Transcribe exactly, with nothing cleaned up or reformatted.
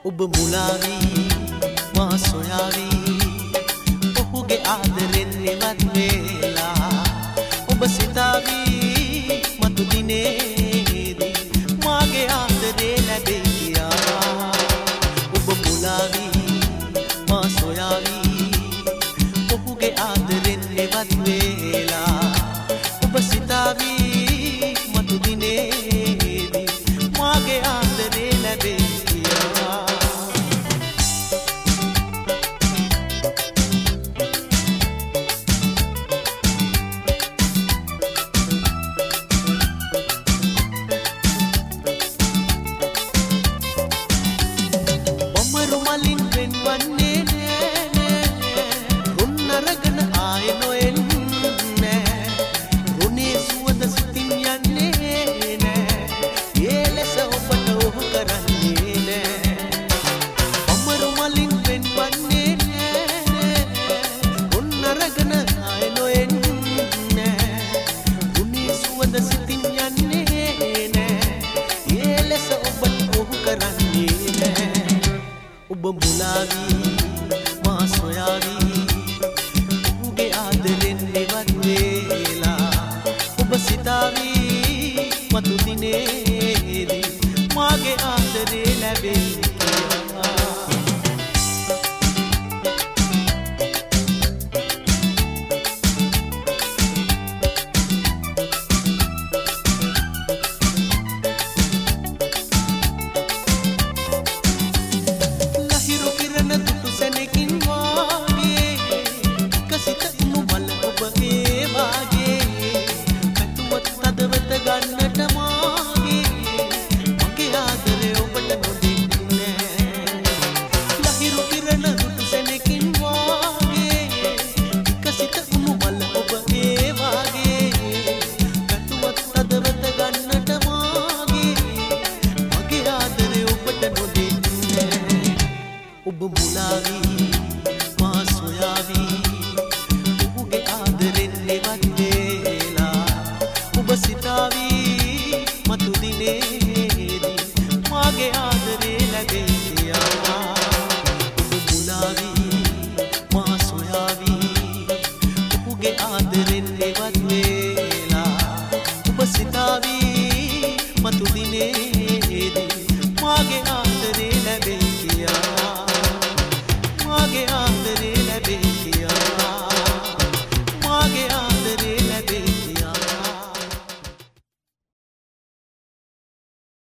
ඔබ මුලාවී මා සොයාවී ඔහුගේ ආදරෙන් නිවත් වේලා ඔබ සිතාවී මතු දිනේදී මාගේ ආදරේ ලැබේ කියා ඔබ මුලාවී මා සොයාවී ඔහුගේ ආදරෙන් නිවත් වේලා ඔබ සිතාවී මතු දිනේදී මාගේ ආදරේ ලැබේ ඔබ මුලාවී මා සොයාවී ඔහුගේ ආදරෙන් නිවත් වේලා ඔබ සිතාවී මතු දිනේදී මාගේ ආදරේ ලැබේ